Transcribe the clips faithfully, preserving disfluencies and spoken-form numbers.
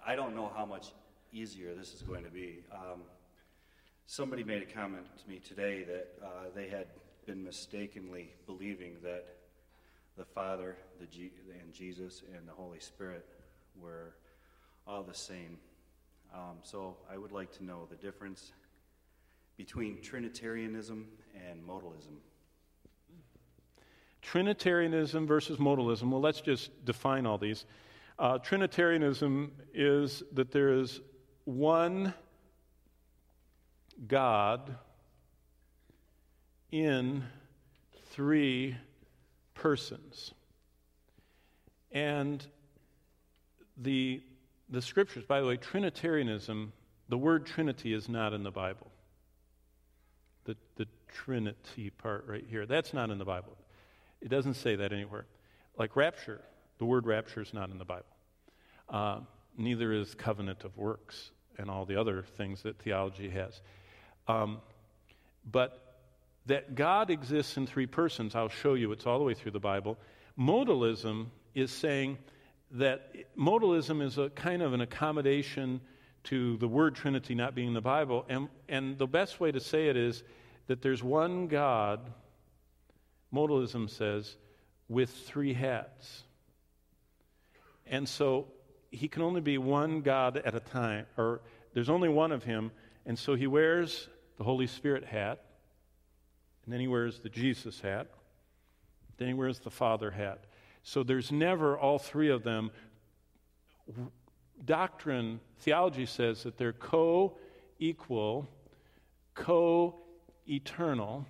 I don't know how much easier this is going to be. Um, somebody made a comment to me today that uh, they had been mistakenly believing that the Father, the G- and Jesus, and the Holy Spirit were all the same. Um, so I would like to know the difference between Trinitarianism and modalism. Trinitarianism versus modalism. Well, let's just define all these. Uh, Trinitarianism is that there is one God in three persons. And the the scriptures, by the way, Trinitarianism, the word Trinity is not in the Bible. The the Trinity part right here, that's not in the Bible. It doesn't say that anywhere. Like rapture, the word rapture is not in the Bible. Uh, neither is covenant of works and all the other things that theology has. Um, but that God exists in three persons, I'll show you, it's all the way through the Bible. Modalism is saying that modalism is a kind of an accommodation to the word Trinity not being in the Bible. And, and the best way to say it is that there's one God, modalism says, with three hats. And so he can only be one God at a time, or there's only one of him, and so he wears the Holy Spirit hat, and then he wears the Jesus hat, then he wears the Father hat. So there's never all three of them. Doctrine, theology says that they're co-equal, co-eternal,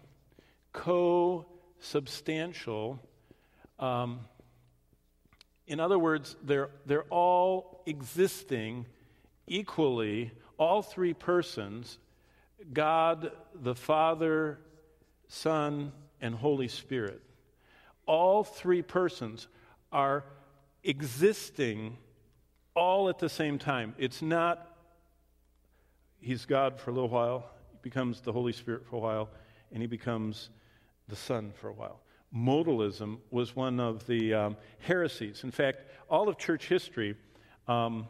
co-substantial. Um, in other words, they're they're all existing equally, all three persons, God, the Father, Son, and Holy Spirit. All three persons are existing all at the same time. It's not he's God for a little while, he becomes the Holy Spirit for a while, and he becomes the Son for a while. Modalism was one of the um, heresies. In fact, all of church history, um,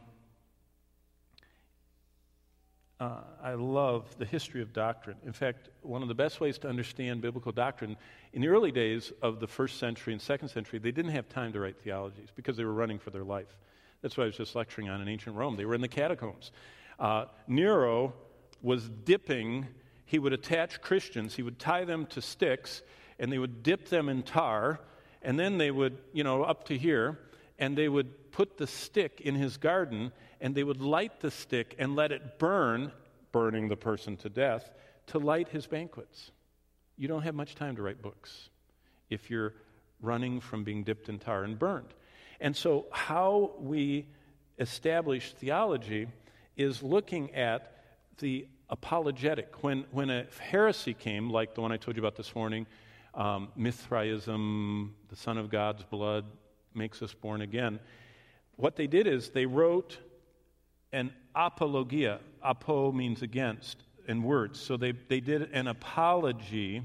uh, I love the history of doctrine. In fact, one of the best ways to understand biblical doctrine, in the early days of the first century and second century, they didn't have time to write theologies because they were running for their life. That's what I was just lecturing on in ancient Rome. They were in the catacombs. Uh, Nero was dipping. He would attach Christians. He would tie them to sticks, and they would dip them in tar, and then they would, you know, up to here, and they would put the stick in his garden, and they would light the stick and let it burn, burning the person to death, to light his banquets. You don't have much time to write books if you're running from being dipped in tar and burned. And so how we establish theology is looking at the apologetic. When, when a heresy came, like the one I told you about this morning, Um, Mithraism, the Son of God's blood makes us born again. What they did is they wrote an apologia. Apo means against in words. So they, they did an apology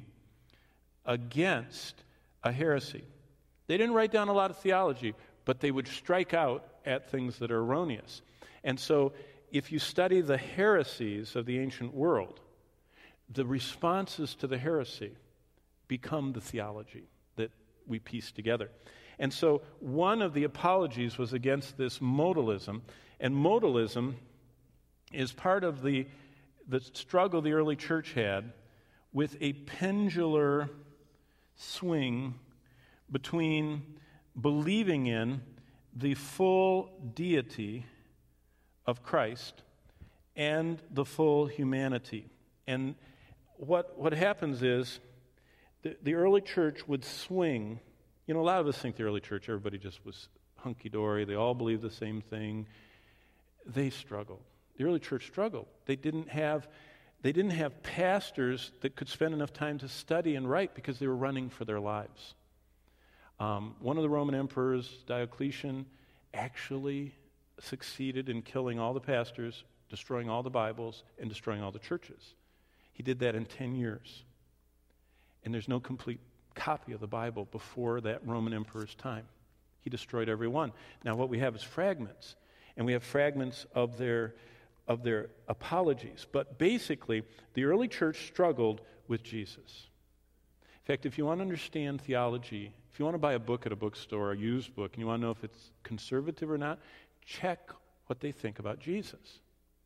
against a heresy. They didn't write down a lot of theology, but they would strike out at things that are erroneous. And so if you study the heresies of the ancient world, the responses to the heresy become the theology that we piece together. And so one of the apologies was against this modalism, and modalism is part of the, the struggle the early church had with a pendular swing between believing in the full deity of Christ and the full humanity. And what what happens is The, the early church would swing. You know, a lot of us think the early church, everybody just was hunky-dory. They all believed the same thing. They struggled. The early church struggled. They didn't have, they didn't have pastors that could spend enough time to study and write because they were running for their lives. Um, one of the Roman emperors, Diocletian, actually succeeded in killing all the pastors, destroying all the Bibles, and destroying all the churches. He did that in ten years. And there's no complete copy of the Bible before that Roman emperor's time. He destroyed every one. Now what we have is fragments. and we have fragments of their of their apologies. But basically, the early church struggled with Jesus. In fact, if you want to understand theology, if you want to buy a book at a bookstore, a used book, and you want to know if it's conservative or not, check what they think about Jesus.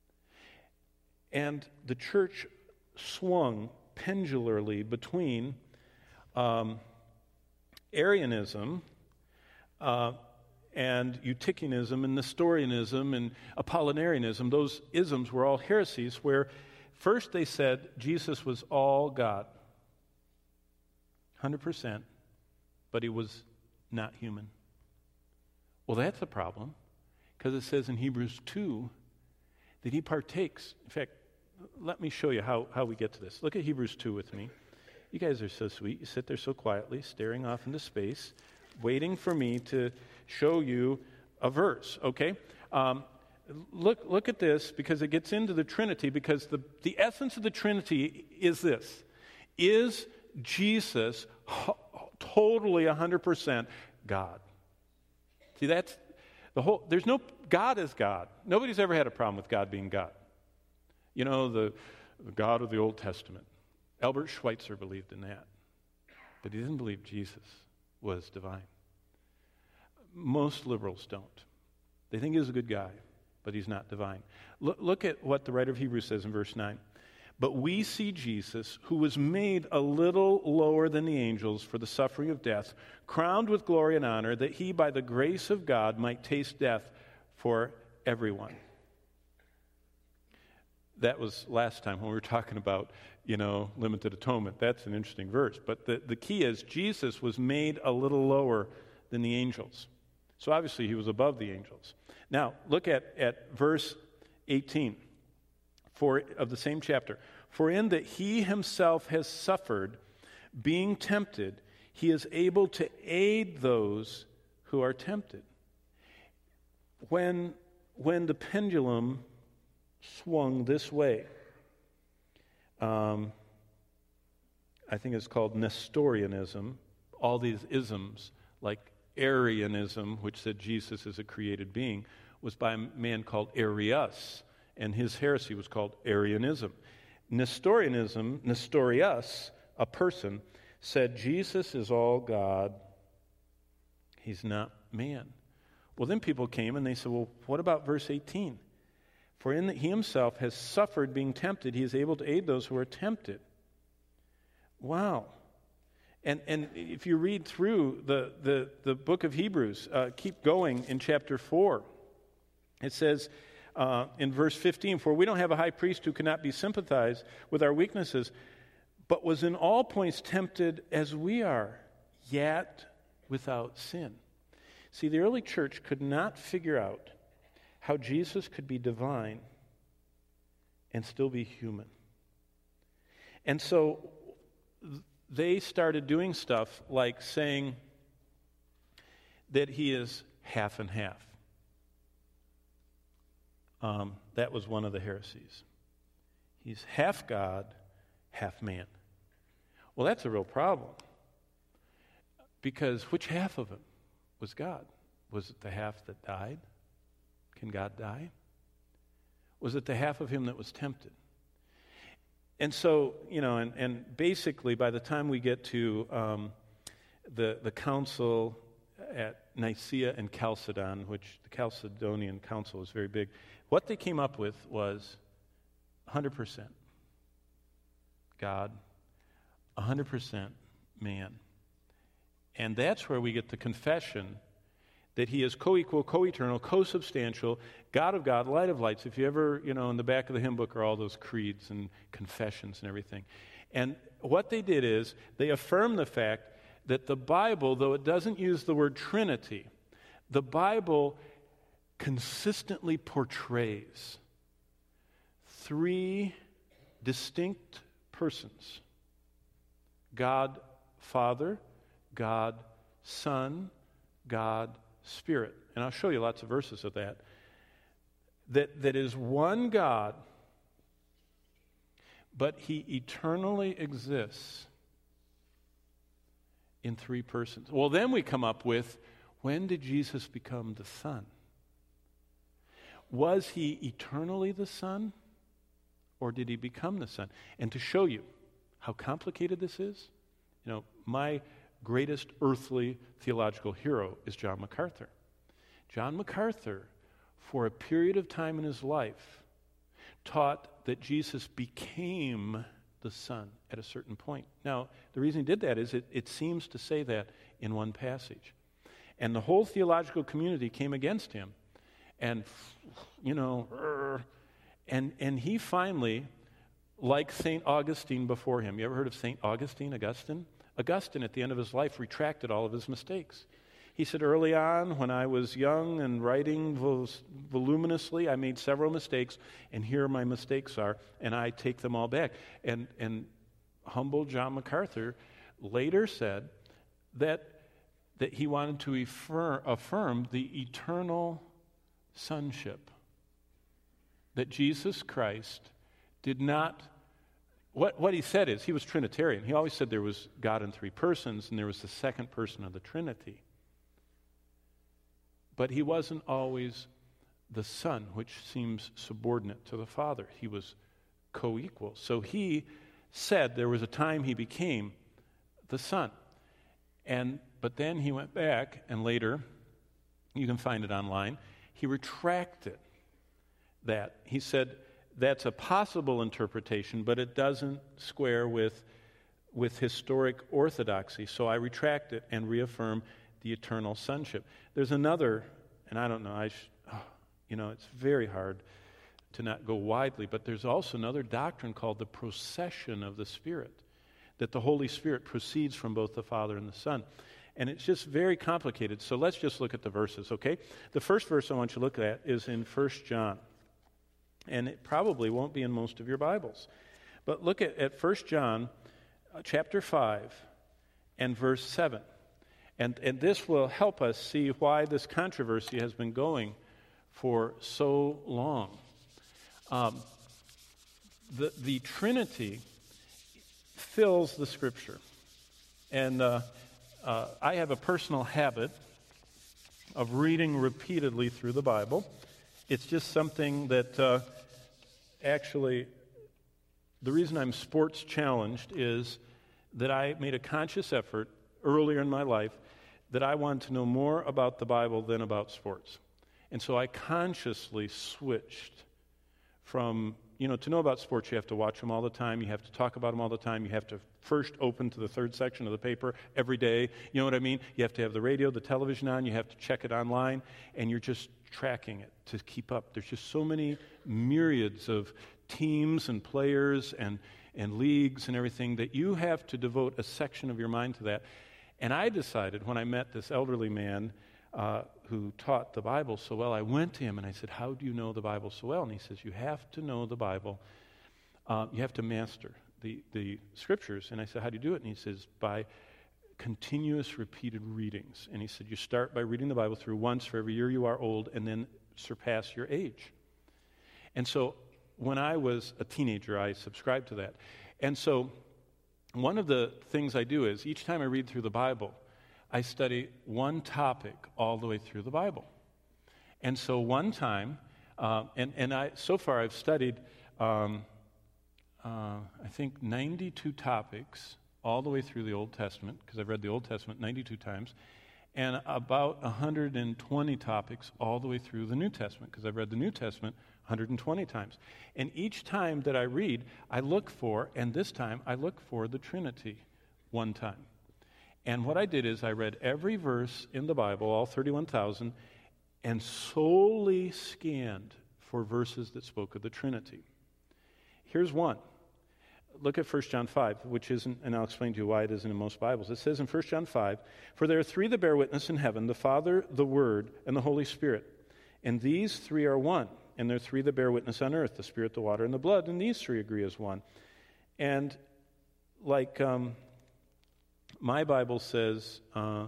And the church swung pendularly between um, Arianism uh, and Eutychianism and Nestorianism and Apollinarianism. Those isms were all heresies where first they said Jesus was all God, one hundred percent, but he was not human. Well, that's a problem, because it says in Hebrews two that he partakes. In fact, let me show you how, how we get to this. Look at Hebrews two with me. You guys are so sweet. You sit there so quietly, staring off into space, waiting for me to show you a verse, okay? Um, look, look at this, because it gets into the Trinity, because the, the essence of the Trinity is this. Is Jesus ho- totally one hundred percent God? See, that's the whole, there's no, God is God. Nobody's ever had a problem with God being God. You know, the, the God of the Old Testament. Albert Schweitzer believed in that. But he didn't believe Jesus was divine. Most liberals don't. They think he's a good guy, but he's not divine. Look, look at what the writer of Hebrews says in verse nine. But we see Jesus, who was made a little lower than the angels for the suffering of death, crowned with glory and honor, that he, by the grace of God, might taste death for everyone. That was last time when we were talking about, you know, limited atonement. That's an interesting verse. But the, the key is Jesus was made a little lower than the angels. So obviously he was above the angels. Now, look at, at verse eighteen for, of the same chapter. For in that he himself has suffered, being tempted, he is able to aid those who are tempted. When, when the pendulum swung this way, um, I think it's called Nestorianism, all these isms, like Arianism, which said Jesus is a created being, was by a man called Arius, and his heresy was called Arianism. Nestorianism, Nestorius, a person, said Jesus is all God, he's not man. Well, then people came and they said, well, what about verse eighteen? For in that he himself has suffered being tempted, he is able to aid those who are tempted. Wow. And and if you read through the, the, the book of Hebrews, uh, keep going in chapter four. It says uh, in verse fifteen, for we don't have a high priest who cannot be sympathized with our weaknesses, but was in all points tempted as we are, yet without sin. See, the early church could not figure out how Jesus could be divine and still be human. And so they started doing stuff like saying that he is half and half. Um, that was one of the heresies. He's half God, half man. Well, that's a real problem. Because which half of him was God? Was it the half that died? Can God die? Was it the half of him that was tempted? And so, you know, and, and basically by the time we get to um, the, the council at Nicaea and Chalcedon, which the Chalcedonian council was very big, what they came up with was one hundred percent God, one hundred percent man. And that's where we get the confession that he is co-equal, co-eternal, co-substantial, God of God, light of lights. If you ever, you know, in the back of the hymn book are all those creeds and confessions and everything. And what they did is they affirmed the fact that the Bible, though it doesn't use the word Trinity, the Bible consistently portrays three distinct persons: God Father, God Son, God Spirit. And I'll show you lots of verses of that. That, that is one God, but he eternally exists in three persons. Well, then we come up with, when did Jesus become the Son? was he eternally the Son, or did he become the Son? And to show you how complicated this is, you know, my greatest earthly theological hero is John MacArthur. John MacArthur, for a period of time in his life, taught that Jesus became the Son at a certain point. Now, the reason he did that is it, it seems to say that in one passage. And the whole theological community came against him. And, you know, and, and he finally, like Saint Augustine before him, you ever heard of Saint Augustine, Augustine? Augustine, at the end of his life, retracted all of his mistakes. He said, early on, when I was young and writing vol- voluminously, I made several mistakes, and here my mistakes are, and I take them all back. And, and humble John MacArthur later said that, that he wanted to affirm, affirm the eternal sonship, that Jesus Christ did not, what, what he said is, he was Trinitarian. He always said there was God in three persons, and there was the second person of the Trinity. But he wasn't always the Son, which seems subordinate to the Father. He was co-equal. So he said there was a time he became the Son. And but then he went back, and later, you can find it online, he retracted that. He said that's a possible interpretation, but it doesn't square with, with historic orthodoxy. So I retract it and reaffirm the eternal sonship. There's another, and I don't know, I sh- oh, you know, it's very hard to not go widely, but there's also another doctrine called the procession of the Spirit, that the Holy Spirit proceeds from both the Father and the Son. And it's just very complicated. So let's just look at the verses, okay? The first verse I want you to look at is in First John. And it probably won't be in most of your Bibles. But look at, at First John uh, chapter five and verse seven. And, and this will help us see why this controversy has been going for so long. Um, the, the Trinity fills the Scripture. And uh, uh, I have a personal habit of reading repeatedly through the Bible. It's just something that uh, actually, the reason I'm sports challenged is that I made a conscious effort earlier in my life that I wanted to know more about the Bible than about sports. And so I consciously switched from, you know, to know about sports, you have to watch them all the time, you have to talk about them all the time, you have to first open to the third section of the paper every day, you know what I mean? You have to have the radio, the television on, you have to check it online, and you're just tracking it to keep up. There's just so many myriads of teams and players and, and leagues and everything that you have to devote a section of your mind to that. And I decided when I met this elderly man uh, who taught the Bible so well, I went to him and I said, how do you know the Bible so well? And he says, you have to know the Bible. Uh, you have to master the, the Scriptures. And I said, how do you do it? And he says, by continuous repeated readings. And he said, you start by reading the Bible through once for every year you are old and then surpass your age. And so when I was a teenager, I subscribed to that. And so one of the things I do is each time I read through the Bible, I study one topic all the way through the Bible. And so one time, uh, and, and I so far I've studied, um, uh, I think, ninety-two topics all the way through the Old Testament, because I've read the Old Testament ninety-two times, and about one hundred twenty topics all the way through the New Testament, because I've read the New Testament one hundred twenty times. And each time that I read, I look for, and this time I look for the Trinity one time. And what I did is I read every verse in the Bible, all thirty-one thousand, and solely scanned for verses that spoke of the Trinity. Here's one. Look at First John five, which isn't, and I'll explain to you why it isn't in most Bibles. It says in First John five, for there are three that bear witness in heaven, the Father, the Word, and the Holy Spirit. And these three are one. And there are three that bear witness on earth, the Spirit, the water, and the blood. And these three agree as one. And like um, my Bible says, uh,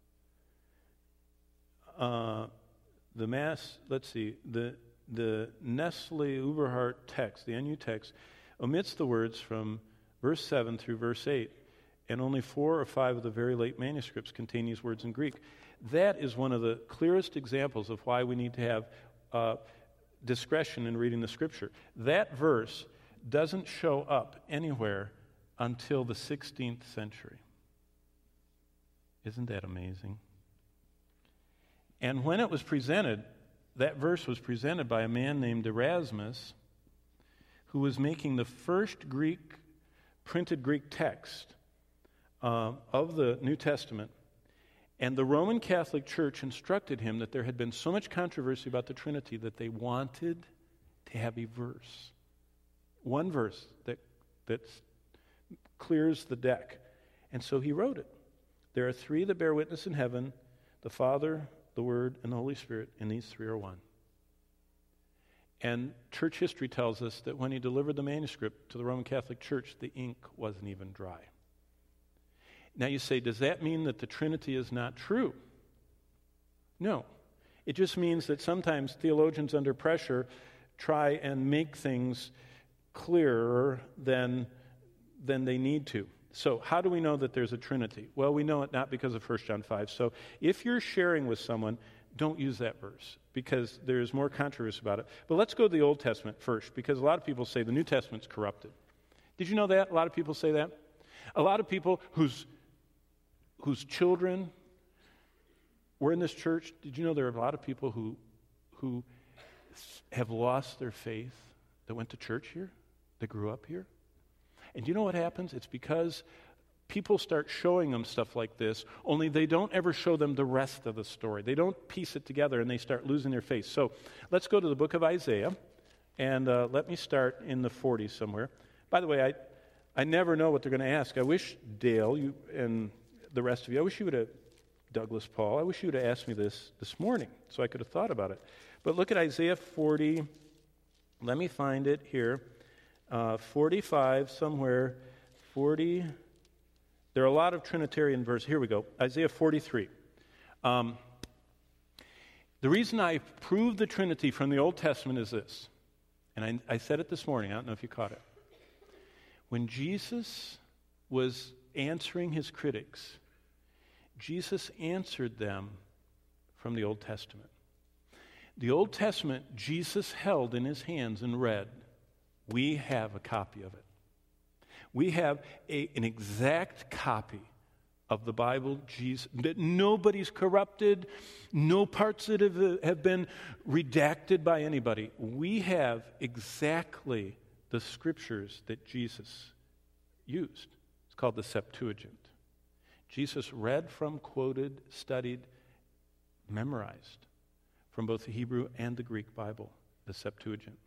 uh, the mass, let's see, the, the Nestle Uberhart text, the N U text, omits the words from verse seven through verse eight, and only four or five of the very late manuscripts contain these words in Greek. That is one of the clearest examples of why we need to have uh, discretion in reading the Scripture. That verse doesn't show up anywhere until the sixteenth century. Isn't that amazing? And when it was presented, that verse was presented by a man named Erasmus, who was making the first Greek, printed Greek text uh, of the New Testament. And the Roman Catholic Church instructed him that there had been so much controversy about the Trinity that they wanted to have a verse. One verse that, that clears the deck. And so he wrote it. There are three that bear witness in heaven, the Father, the Word, and the Holy Spirit, and these three are one. And church history tells us that when he delivered the manuscript to the Roman Catholic Church, the ink wasn't even dry. Now you say, does that mean that the Trinity is not true? No. It just means that sometimes theologians under pressure try and make things clearer than, than they need to. So how do we know that there's a Trinity? Well, we know it not because of First John five. So if you're sharing with someone, don't use that verse because there's more controversy about it. But let's go to the Old Testament first, because a lot of people say the New Testament's corrupted. Did you know that? A lot of people say that. A lot of people whose whose children were in this church, did you know there are a lot of people who who have lost their faith that went to church here, that grew up here? And you know what happens? It's because people start showing them stuff like this, only they don't ever show them the rest of the story. They don't piece it together, and they start losing their faith. So let's go to the book of Isaiah, and uh, let me start in the forties somewhere. By the way, I I never know what they're going to ask. I wish, Dale, you and the rest of you, I wish you would have, Douglas Paul, I wish you would have asked me this this morning so I could have thought about it. But look at Isaiah forty. Let me find it here. Uh, forty-five, somewhere, forty. There are a lot of Trinitarian verses. Here we go. Isaiah forty-three. Um, the reason I prove the Trinity from the Old Testament is this. And I, I said it this morning. I don't know if you caught it. When Jesus was answering his critics, Jesus answered them from the Old Testament. The Old Testament, Jesus held in his hands and read. We have a copy of it. We have a, an exact copy of the Bible, Jesus, that nobody's corrupted, no parts that have, have been redacted by anybody. We have exactly the scriptures that Jesus used. It's called the Septuagint. Jesus read from, quoted, studied, memorized from both the Hebrew and the Greek Bible, the Septuagint.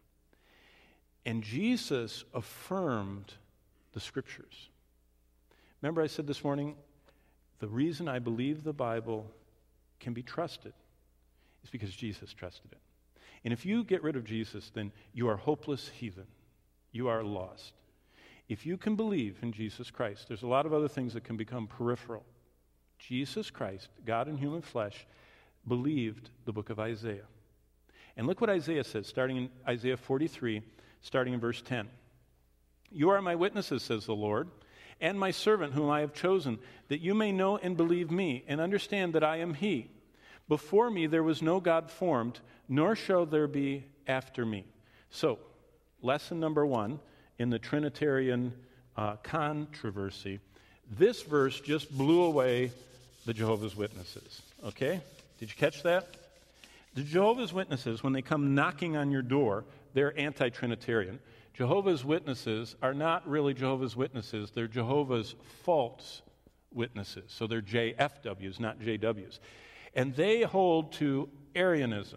And Jesus affirmed the Scriptures. Remember I said this morning, the reason I believe the Bible can be trusted is because Jesus trusted it. And if you get rid of Jesus, then you are hopeless heathen. You are lost. If you can believe in Jesus Christ, there's a lot of other things that can become peripheral. Jesus Christ, God in human flesh, believed the book of Isaiah. And look what Isaiah says, starting in Isaiah forty-three, starting in verse ten. You are my witnesses, says the Lord, and my servant whom I have chosen, that you may know and believe me, and understand that I am he. Before me there was no God formed, nor shall there be after me. So, lesson number one in the Trinitarian uh, controversy, this verse just blew away the Jehovah's Witnesses. Okay? Did you catch that? The Jehovah's Witnesses, when they come knocking on your door, they're anti-Trinitarian. Jehovah's Witnesses are not really Jehovah's Witnesses. They're Jehovah's false witnesses. So they're J F Ws, not J Ws. And they hold to Arianism.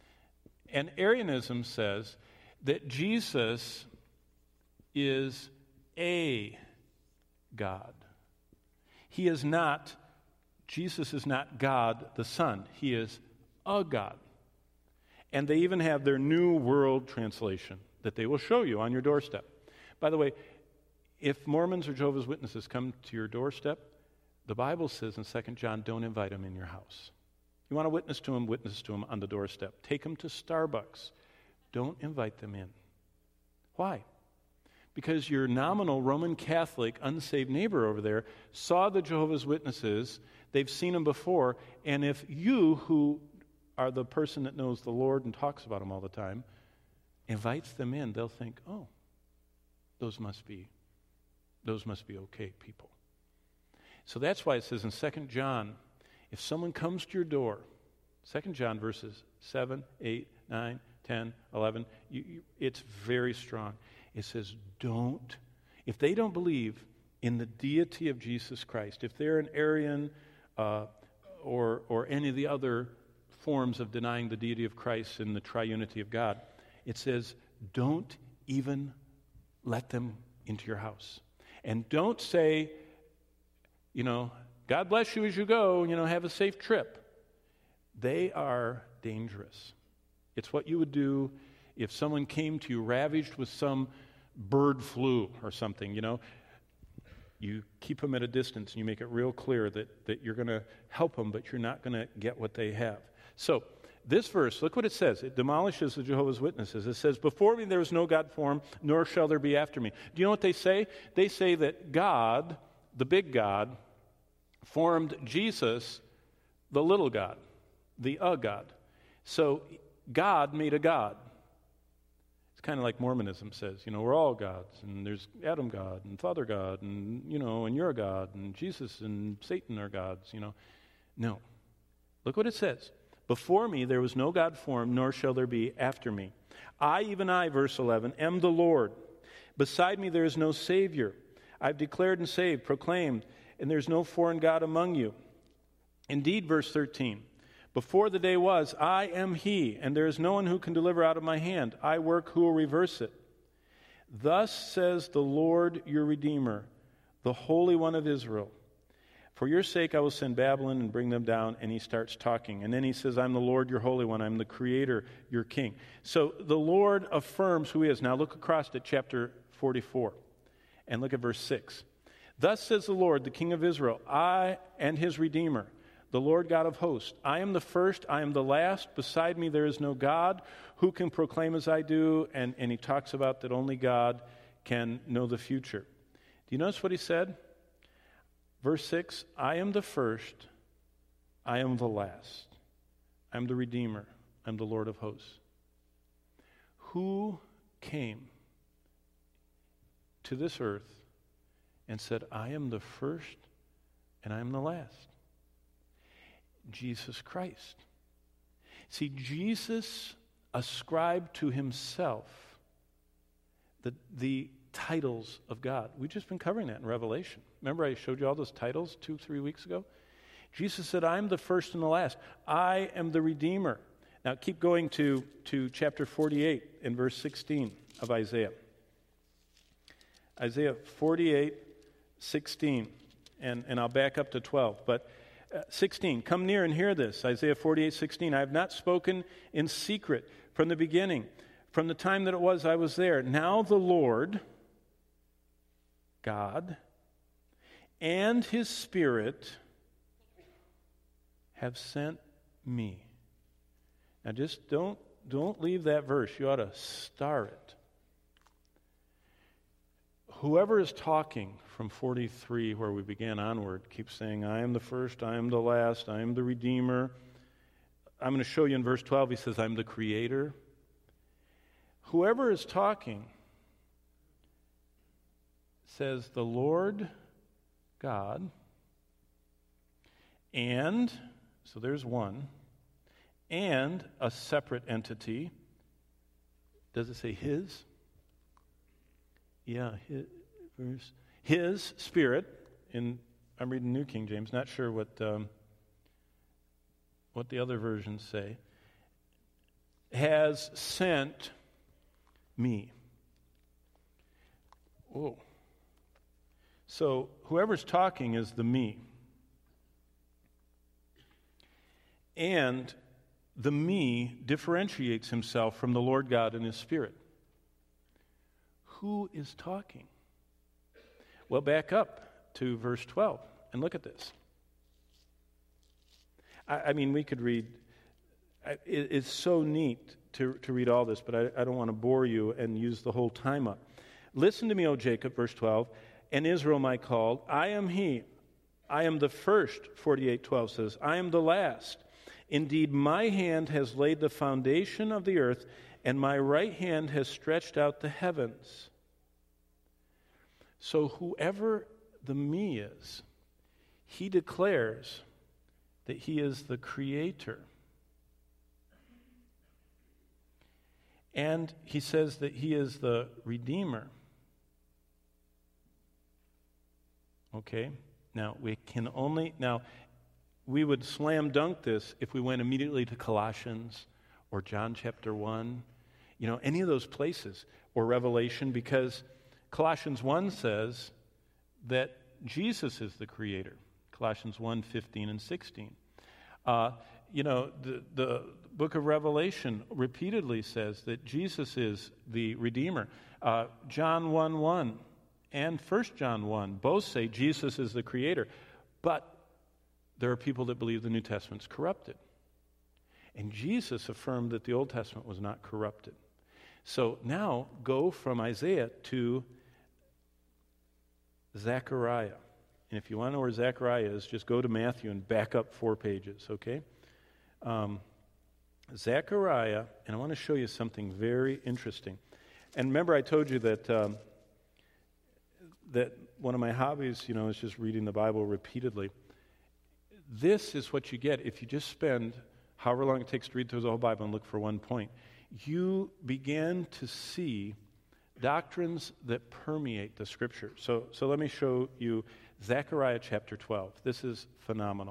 And Arianism says that Jesus is a God. He is not, Jesus is not God the Son. He is a God. And they even have their New World Translation that they will show you on your doorstep. By the way, if Mormons or Jehovah's Witnesses come to your doorstep, the Bible says in Second John, don't invite them in your house. You want to witness to them, witness to them on the doorstep. Take them to Starbucks. Don't invite them in. Why? Because your nominal Roman Catholic unsaved neighbor over there saw the Jehovah's Witnesses, they've seen them before, and if you who are the person that knows the Lord and talks about him all the time, invites them in, they'll think, oh, those must be, those must be okay people. So that's why it says in Second John, if someone comes to your door, Second John verses seven, eight, nine, ten, eleven, you, you, it's very strong. It says, don't, if they don't believe in the deity of Jesus Christ, if they're an Arian uh, or, or any of the other forms of denying the deity of Christ and the triunity of God, it says, don't even let them into your house. And don't say, you know, God bless you as you go, you know, have a safe trip. They are dangerous. It's what you would do if someone came to you ravaged with some bird flu or something, you know. You keep them at a distance and you make it real clear that, that you're going to help them, but you're not going to get what they have. So, this verse, look what it says. It demolishes the Jehovah's Witnesses. It says, before me there was no God formed, nor shall there be after me. Do you know what they say? They say that God, the big God, formed Jesus, the little God, the a God. So God made a God. It's kind of like Mormonism says, you know, we're all gods, and there's Adam God and Father God, and, you know, and you're a God, and Jesus and Satan are gods, you know. No. Look what it says. Before me there was no God formed, nor shall there be after me. I, even I, verse eleven, am the Lord. Beside me there is no Savior. I've declared and saved, proclaimed, and there's no foreign God among you. Indeed, verse thirteen, before the day was, I am He, and there is no one who can deliver out of my hand. I work, who will reverse it? Thus says the Lord your Redeemer, the Holy One of Israel. For your sake I will send Babylon and bring them down. And he starts talking. And then he says, I'm the Lord, your Holy One. I'm the Creator, your King. So the Lord affirms who he is. Now look across at chapter forty-four. And look at verse six. Thus says the Lord, the King of Israel, I and his Redeemer, the Lord God of hosts. I am the first, I am the last. Beside me there is no God. Who can proclaim as I do? And, and he talks about that only God can know the future. Do you notice what he said? Verse six, I am the first, I am the last. I'm the Redeemer, I'm the Lord of hosts. Who came to this earth and said, I am the first and I am the last? Jesus Christ. See, Jesus ascribed to himself the, the titles of God. We've just been covering that in Revelation. Remember I showed you all those titles two, three weeks ago? Jesus said, I'm the first and the last. I am the Redeemer. Now keep going to, to chapter forty-eight and verse sixteen of Isaiah. Isaiah forty-eight, sixteen. And, and I'll back up to twelve. But uh, sixteen, come near and hear this. Isaiah forty-eight, sixteen. I have not spoken in secret from the beginning. From the time that it was, I was there. Now the Lord, God, and his Spirit have sent me. Now just don't, don't leave that verse. You ought to star it. Whoever is talking from forty-three, where we began onward, keeps saying, I am the first, I am the last, I am the Redeemer. I'm going to show you in verse twelve, he says, I'm the Creator. Whoever is talking says, the Lord God, and, so there's one, and a separate entity. Does it say his? Yeah, his, verse, his Spirit, in, I'm reading New King James, not sure what um, what the other versions say, has sent me. Whoa. So whoever's talking is the me. And the me differentiates himself from the Lord God and his Spirit. Who is talking? Well, back up to verse twelve and look at this. I, I mean, we could read, it, it's so neat to, to read all this, but I, I don't want to bore you and use the whole time up. Listen to me, O Jacob, verse twelve, and Israel my called. I am he. I am the first, forty-eight twelve says. I am the last. Indeed, my hand has laid the foundation of the earth, and my right hand has stretched out the heavens. So whoever the me is, he declares that he is the creator. And he says that he is the redeemer. Okay? Now, we can only... Now, we would slam dunk this if we went immediately to Colossians or John chapter one, you know, any of those places, or Revelation, because Colossians one says that Jesus is the creator. Colossians one, fifteen and sixteen. Uh, you know, the, the book of Revelation repeatedly says that Jesus is the Redeemer. Uh, John one, one and First John one both say Jesus is the creator. But there are people that believe the New Testament's corrupted. And Jesus affirmed that the Old Testament was not corrupted. So now go from Isaiah to Zechariah. And if you want to know where Zechariah is, just go to Matthew and back up four pages, okay? Um, Zechariah, and I want to show you something very interesting. And remember I told you that um, that one of my hobbies, you know, is just reading the Bible repeatedly. This is what you get if you just spend however long it takes to read through the whole Bible and look for one point. You begin to see doctrines that permeate the Scripture. So, so let me show you Zechariah chapter twelve. This is phenomenal.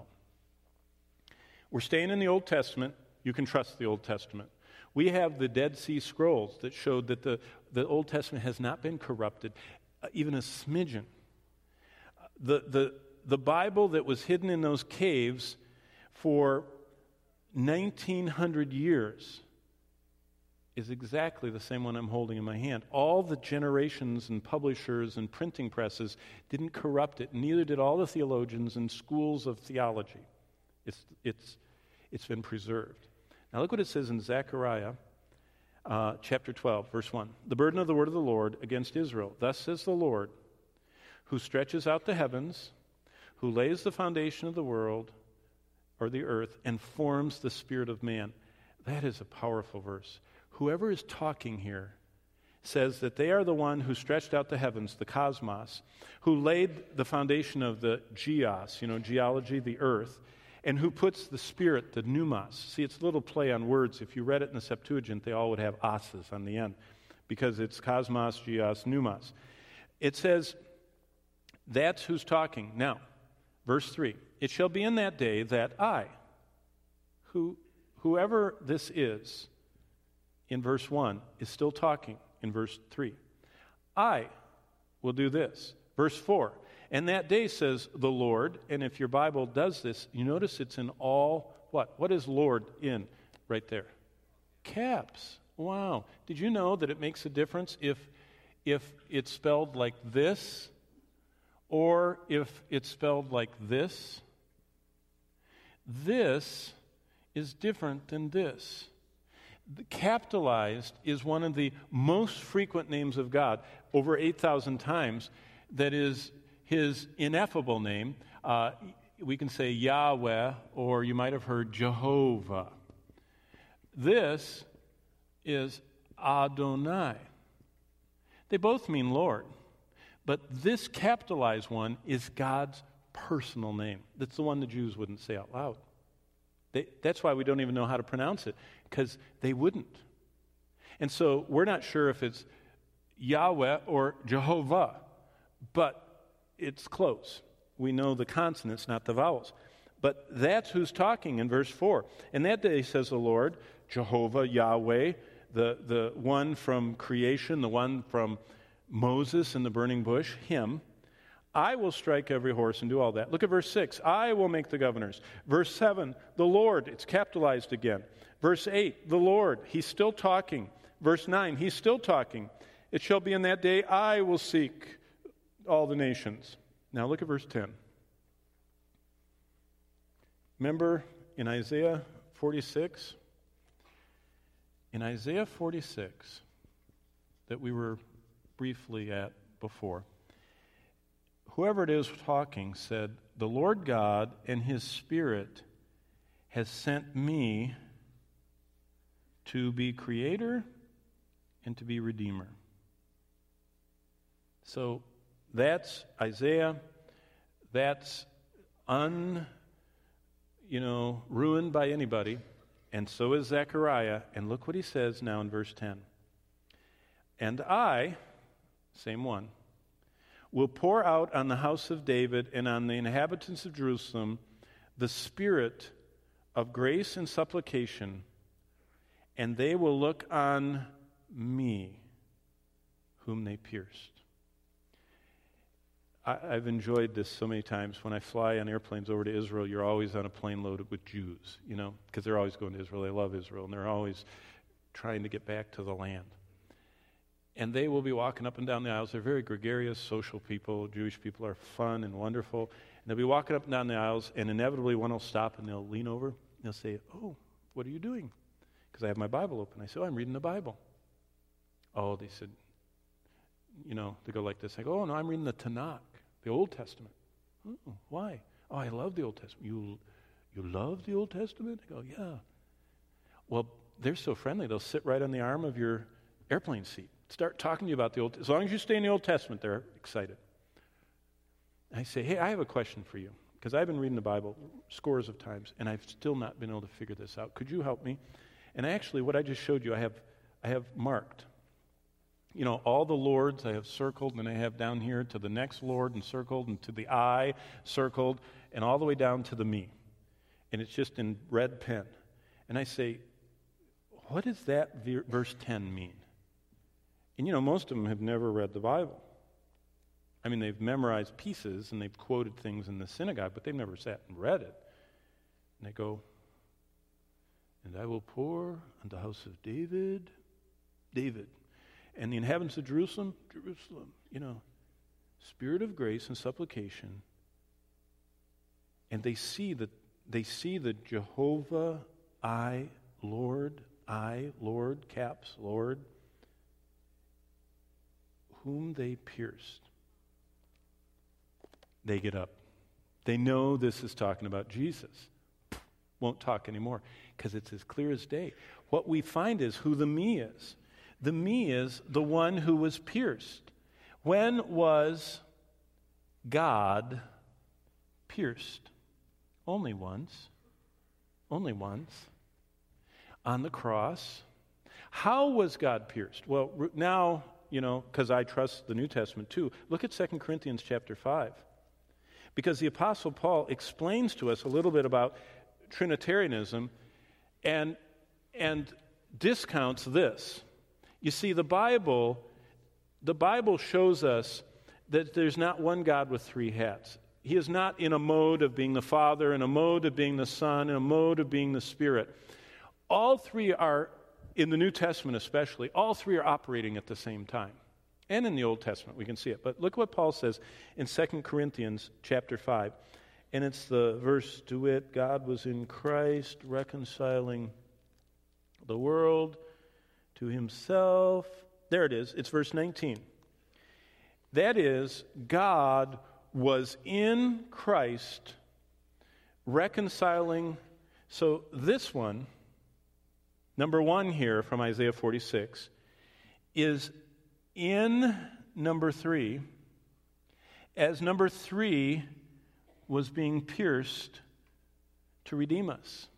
We're staying in the Old Testament. You can trust the Old Testament. We have the Dead Sea Scrolls that showed that the, the Old Testament has not been corrupted, uh, even a smidgen. The, the, the Bible that was hidden in those caves for nineteen hundred years is exactly the same one I'm holding in my hand. All the generations and publishers and printing presses didn't corrupt it, neither did all the theologians and schools of theology. It's, it's, it's been preserved. Now look what it says in Zechariah uh, chapter twelve, verse one. The burden of the word of the Lord against Israel. Thus says the Lord, who stretches out the heavens, who lays the foundation of the world, or the earth, and forms the spirit of man. That is a powerful verse. Whoever is talking here says that they are the one who stretched out the heavens, the cosmos, who laid the foundation of the geos, you know, geology, the earth, and who puts the spirit, the pneumos. See, it's a little play on words. If you read it in the Septuagint, they all would have asses on the end, because it's cosmos, geos, pneumos. It says, that's who's talking. Now, verse three, it shall be in that day that I, who, whoever this is, in verse one, is still talking in verse three. I will do this. Verse four, and that day says the Lord, and if your Bible does this, you notice it's in all, what? What is Lord in right there? Caps. Wow. Did you know that it makes a difference if, if it's spelled like this or if it's spelled like this? This is different than this. The capitalized is one of the most frequent names of God, over eight thousand times, that is his ineffable name. Uh, we can say Yahweh, or you might have heard Jehovah. This is Adonai. They both mean Lord, but this capitalized one is God's personal name. That's the one the Jews wouldn't say out loud. They, that's why we don't even know how to pronounce it, because they wouldn't. And so we're not sure if it's Yahweh or Jehovah, but it's close. We know the consonants, not the vowels. But that's who's talking in verse four. And that day, says the Lord, Jehovah, Yahweh, the, the one from creation, the one from Moses in the burning bush, him. I will strike every horse and do all that. Look at verse six. I will make the governors. Verse seven, the Lord. It's capitalized again. Verse eight, the Lord. He's still talking. Verse nine, he's still talking. It shall be in that day I will seek all the nations. Now look at verse ten. Remember in Isaiah forty-six? In Isaiah forty-six, that we were briefly at before, whoever it is talking said, the Lord God and his Spirit has sent me to be creator and to be redeemer. So that's Isaiah. That's un, you know, ruined by anybody. And so is Zechariah. And look what he says now in verse ten. And I, same one, will pour out on the house of David and on the inhabitants of Jerusalem the spirit of grace and supplication, and they will look on me, whom they pierced. I, I've enjoyed this so many times. When I fly on airplanes over to Israel, you're always on a plane loaded with Jews, you know, because they're always going to Israel. They love Israel, and they're always trying to get back to the land. And they will be walking up and down the aisles. They're very gregarious, social people. Jewish people are fun and wonderful. And they'll be walking up and down the aisles, and inevitably one will stop and they'll lean over. And they'll say, "Oh, what are you doing?" Because I have my Bible open. I say, "Oh, I'm reading the Bible." Oh, they said, you know, they go like this. I go, "Oh, no, I'm reading the Tanakh, the Old Testament." "Oh, why?" "Oh, I love the Old Testament." You, you love the Old Testament? I go, "Yeah." Well, they're so friendly. They'll sit right on the arm of your airplane seat. Start talking to you about the Old. As long as you stay in the Old Testament, they're excited. I say, "Hey, I have a question for you, because I've been reading the Bible scores of times, and I've still not been able to figure this out. Could you help me?" And actually, what I just showed you, I have, I have marked. You know, all the Lords I have circled, and I have down here to the next Lord and circled, and to the I circled, and all the way down to the me. And it's just in red pen. And I say, what does that verse ten mean? And, you know, most of them have never read the Bible. I mean, they've memorized pieces, and they've quoted things in the synagogue, but they've never sat and read it. And they go, "And I will pour on the house of David, David, and the inhabitants of Jerusalem, Jerusalem, you know, spirit of grace and supplication." And they see that they see the Jehovah, I, Lord, I, Lord, caps, Lord, whom they pierced. They get up. They know this is talking about Jesus. Won't talk anymore because it's as clear as day. What we find is who the me is. The me is the one who was pierced. When was God pierced? Only once. Only once. On the cross. How was God pierced? Well, now, you know, because I trust the New Testament too, look at Second Corinthians chapter five. Because the Apostle Paul explains to us a little bit about Trinitarianism and, and discounts this. You see, the Bible, the Bible shows us that there's not one God with three hats. He is not in a mode of being the Father, in a mode of being the Son, in a mode of being the Spirit. All three are, in the New Testament especially, all three are operating at the same time. And in the Old Testament, we can see it. But look what Paul says in Second Corinthians chapter five. And it's the verse to wit, God was in Christ reconciling the world to himself. There it is. It's verse nineteen. That is, God was in Christ reconciling. So this one, number one here from Isaiah forty-six, is in number three, as number three was being pierced to redeem us.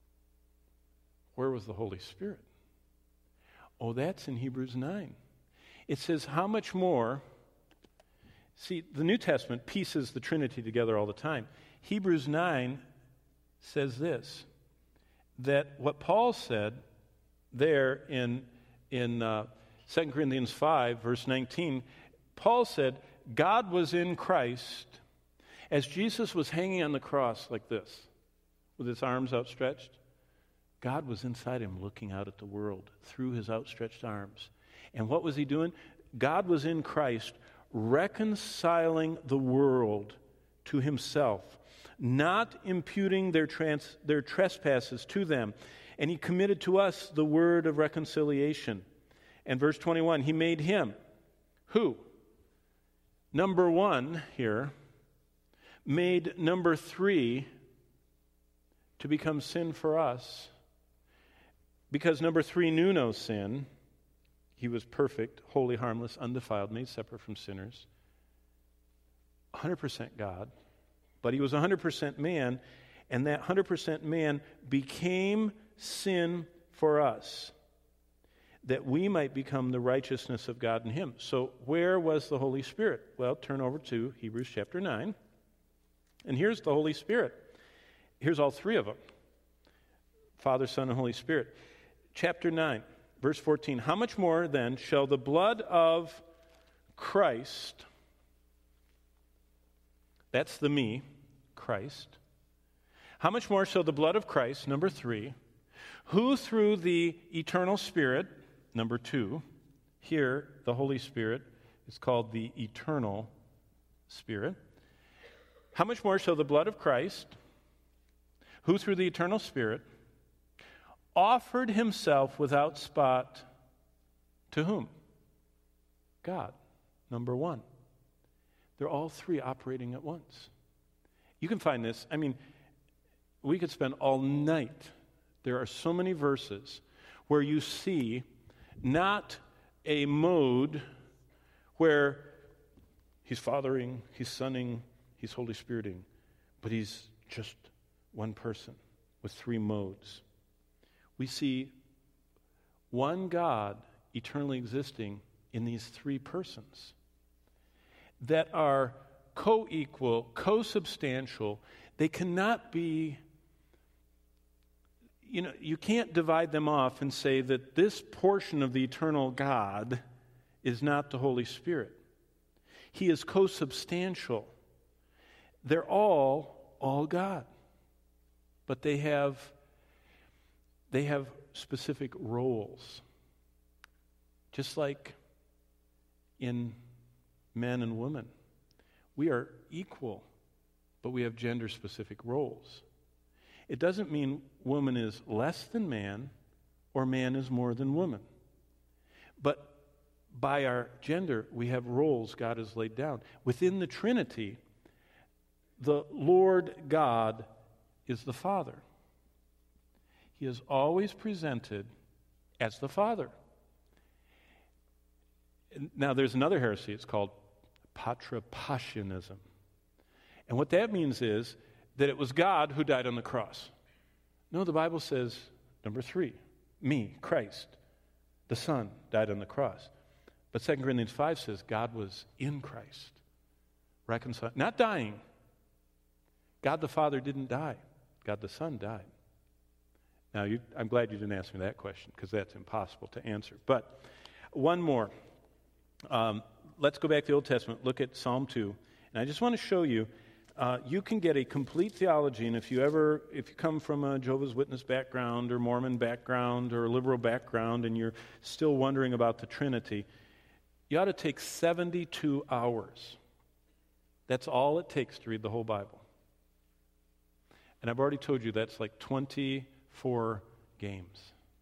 Where was the Holy Spirit? Oh, that's in Hebrews nine. It says, how much more... See, the New Testament pieces the Trinity together all the time. Hebrews nine says this, that what Paul said there in, in uh, Second Corinthians five, verse nineteen, Paul said, God was in Christ as Jesus was hanging on the cross like this, with his arms outstretched. God was inside him looking out at the world through his outstretched arms. And what was he doing? God was in Christ reconciling the world to himself, not imputing their, trans, their trespasses to them. And he committed to us the word of reconciliation. And verse twenty-one, he made him, who? Number one here, made number three to become sin for us, because number three knew no sin. He was perfect, holy, harmless, undefiled, made separate from sinners. one hundred percent God, but he was one hundred percent man, and that one hundred percent man became sin for us, that we might become the righteousness of God in him. So where was the Holy Spirit? Well, turn over to Hebrews chapter nine, and here's the Holy Spirit. Here's all three of them, Father, Son, and Holy Spirit. Chapter nine, verse fourteen, how much more then shall the blood of Christ, that's the me, Christ, how much more shall the blood of Christ, number three, who through the eternal Spirit, number two, here the Holy Spirit is called the eternal Spirit, how much more shall the blood of Christ, who through the eternal Spirit offered himself without spot to whom? God, number one. They're all three operating at once. You can find this, I mean, we could spend all night. There are so many verses where you see not a mode where he's fathering, he's sonning, he's Holy Spiriting, but he's just one person with three modes. We see one God eternally existing in these three persons that are co-equal, co-substantial. They cannot be, you know, you can't divide them off and say that this portion of the eternal God is not the Holy Spirit. He is co-substantial. They're all, all God. But they have, they have specific roles. Just like in men and women. We are equal, but we have gender-specific roles. It doesn't mean woman is less than man or man is more than woman. But by our gender, we have roles God has laid down. Within the Trinity, the Lord God is the Father. He is always presented as the Father. Now, there's another heresy. It's called Patripassianism. And what that means is that it was God who died on the cross. No, the Bible says, number three, me, Christ, the Son, died on the cross. But Second Corinthians five says God was in Christ, reconciled, not dying. God the Father didn't die. God the Son died. Now, you, I'm glad you didn't ask me that question, because that's impossible to answer. But one more. Um, let's go back to the Old Testament, look at Psalm two. And I just want to show you, uh, you can get a complete theology, and if you ever, if you come from a Jehovah's Witness background or Mormon background or a liberal background and you're still wondering about the Trinity, you ought to take seventy-two hours. That's all it takes to read the whole Bible. And I've already told you that's like twenty-four games.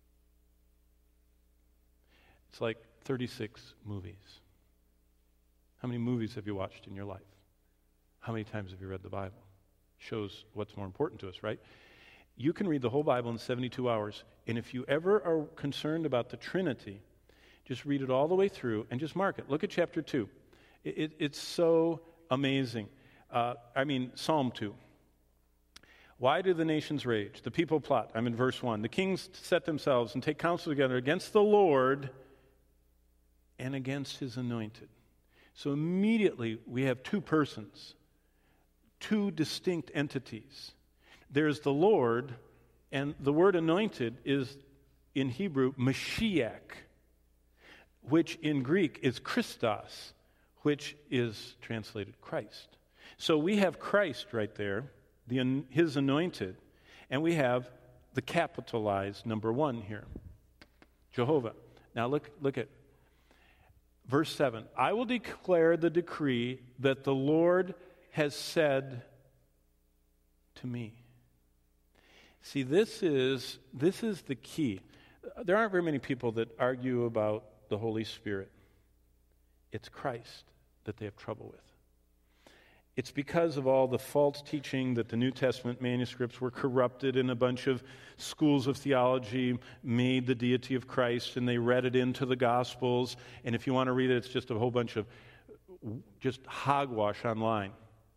It's like thirty-six movies. How many movies have you watched in your life? How many times have you read the Bible? Shows what's more important to us, right? You can read the whole Bible in seventy-two hours, and if you ever are concerned about the Trinity, just read it all the way through and just mark it. Look at chapter two. It, it, it's so amazing. Uh, I mean, Psalm two. Why do the nations rage? The people plot. I'm in verse one. The kings set themselves and take counsel together against the Lord and against his anointed. So immediately we have two persons, two distinct entities. There's the Lord, and the word anointed is in Hebrew Mashiach, which in Greek is Christos, which is translated Christ. So we have Christ right there, the, his anointed, and we have the capitalized number one here, Jehovah. Now look, look at verse seven. I will declare the decree that the Lord has said to me. See, this is this is the key. There aren't very many people that argue about the Holy Spirit. It's Christ that they have trouble with. It's because of all the false teaching that the New Testament manuscripts were corrupted, and a bunch of schools of theology made the deity of Christ, and they read it into the Gospels. And if you want to read it, it's just a whole bunch of just hogwash online.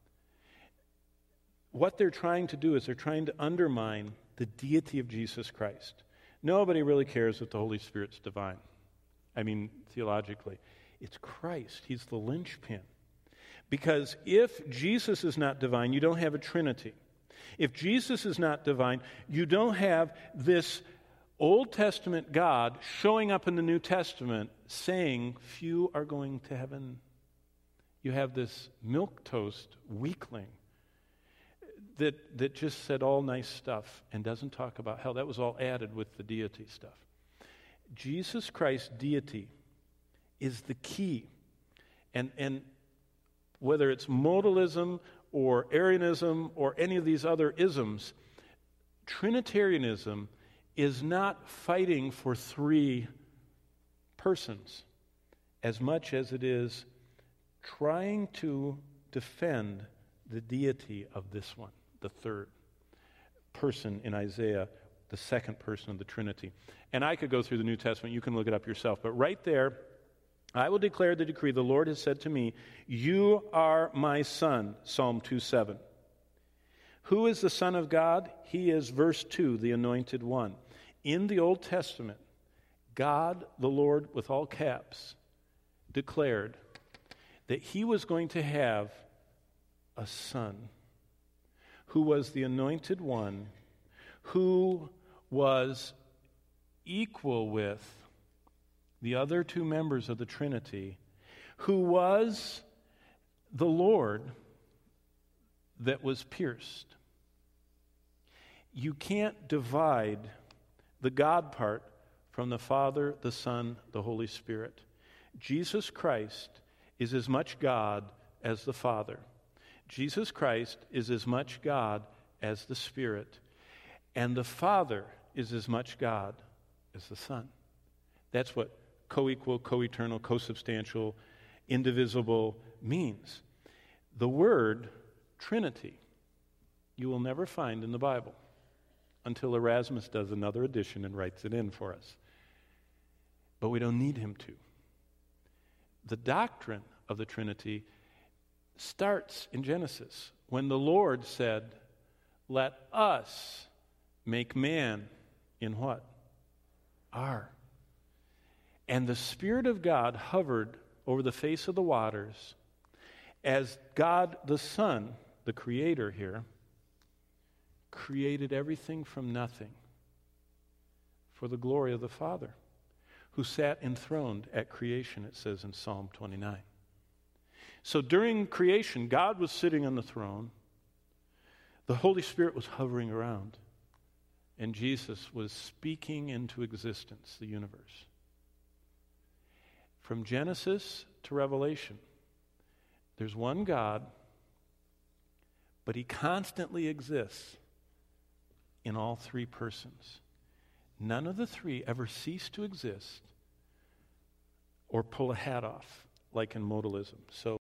What they're trying to do is they're trying to undermine the deity of Jesus Christ. Nobody really cares if the Holy Spirit's divine. I mean, theologically. It's Christ. He's the linchpin. Because if Jesus is not divine, you don't have a Trinity. If Jesus is not divine, you don't have this Old Testament God showing up in the New Testament saying, few are going to heaven. You have this milquetoast weakling that, that just said all nice stuff and doesn't talk about hell. That was all added with the deity stuff. Jesus Christ's deity is the key. And, and whether it's modalism or Arianism or any of these other isms, Trinitarianism is not fighting for three persons as much as it is trying to defend the deity of this one, the third person in Isaiah, the second person of the Trinity. And I could go through the New Testament. You can look it up yourself. But right there, I will declare the decree. The Lord has said to me, you are my son, Psalm two seven. Who is the Son of God? He is, verse two, the Anointed One. In the Old Testament, God, the Lord, with all caps, declared that he was going to have a son who was the Anointed One, who was equal with the other two members of the Trinity, who was the Lord that was pierced. You can't divide the God part from the Father, the Son, the Holy Spirit. Jesus Christ is as much God as the Father. Jesus Christ is as much God as the Spirit. And the Father is as much God as the Son. That's what co-equal, co-eternal, co-substantial, indivisible means. The word Trinity you will never find in the Bible until Erasmus does another edition and writes it in for us. But we don't need him to. The doctrine of the Trinity starts in Genesis when the Lord said, let us make man in what? Our. And the Spirit of God hovered over the face of the waters as God the Son, the Creator here, created everything from nothing for the glory of the Father, who sat enthroned at creation, it says in Psalm twenty-nine. So during creation, God was sitting on the throne, the Holy Spirit was hovering around, and Jesus was speaking into existence the universe. From Genesis to Revelation, there's one God, but he constantly exists in all three persons. None of the three ever cease to exist or pull a hat off, like in modalism. So